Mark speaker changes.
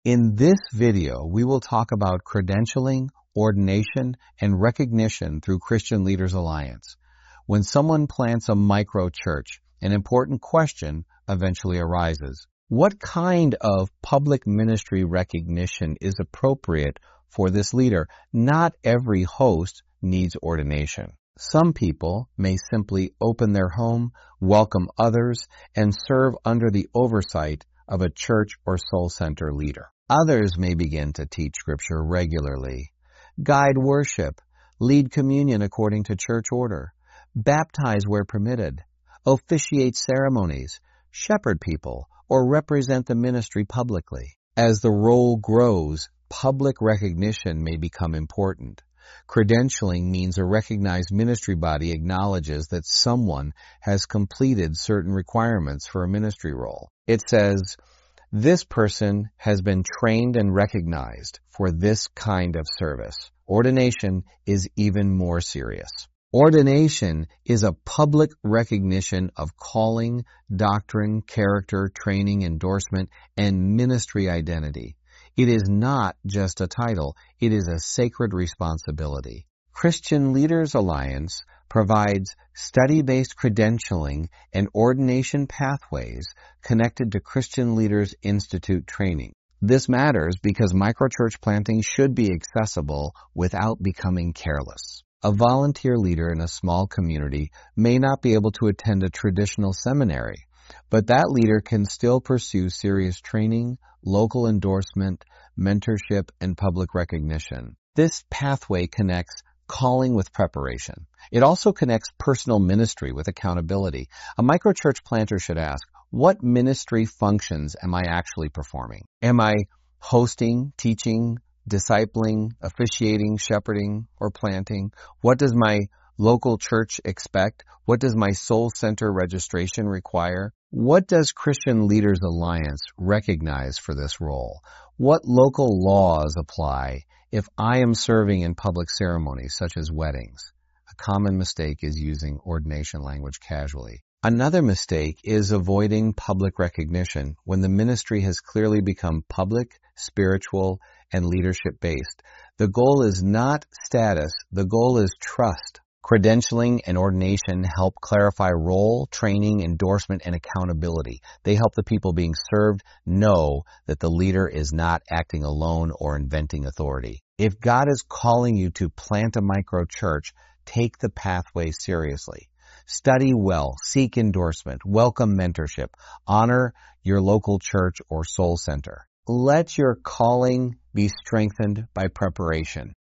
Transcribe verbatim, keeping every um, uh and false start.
Speaker 1: In this video, we will talk about credentialing, ordination, and recognition through Christian Leaders Alliance. When someone plants a micro-church, an important question eventually arises. What kind of public ministry recognition is appropriate for this leader? Not every host needs ordination. Some people may simply open their home, welcome others, and serve under the oversight of a church or soul center leader. Others may begin to teach Scripture regularly, guide worship, lead communion according to church order, baptize where permitted, officiate ceremonies, shepherd people, or represent the ministry publicly. As the role grows, public recognition may become important. Credentialing means a recognized ministry body acknowledges that someone has completed certain requirements for a ministry role. It says, this person has been trained and recognized for this kind of service. Ordination is even more serious. Ordination is a public recognition of calling, doctrine, character, training, endorsement, and ministry identity. It is not just a title, it is a sacred responsibility. Christian Leaders Alliance provides study-based credentialing and ordination pathways connected to Christian Leaders Institute training. This matters because microchurch planting should be accessible without becoming careless. A volunteer leader in a small community may not be able to attend a traditional seminary, but that leader can still pursue serious training, local endorsement, mentorship, and public recognition. This pathway connects calling with preparation. It also connects personal ministry with accountability. A microchurch planter should ask, what ministry functions am I actually performing? Am I hosting, teaching, discipling, officiating, shepherding, or planting? What does my local church expect? What does my soul center registration require? What does Christian Leaders Alliance recognize for this role? What local laws apply if I am serving in public ceremonies such as weddings? A common mistake is using ordination language casually. Another mistake is avoiding public recognition when the ministry has clearly become public, spiritual, and leadership-based. The goal is not status, the goal is trust. Credentialing and ordination help clarify role, training, endorsement, and accountability. They help the people being served know that the leader is not acting alone or inventing authority. If God is calling you to plant a micro-church, take the pathway seriously. Study well, seek endorsement, welcome mentorship, honor your local church or soul center. Let your calling be strengthened by preparation.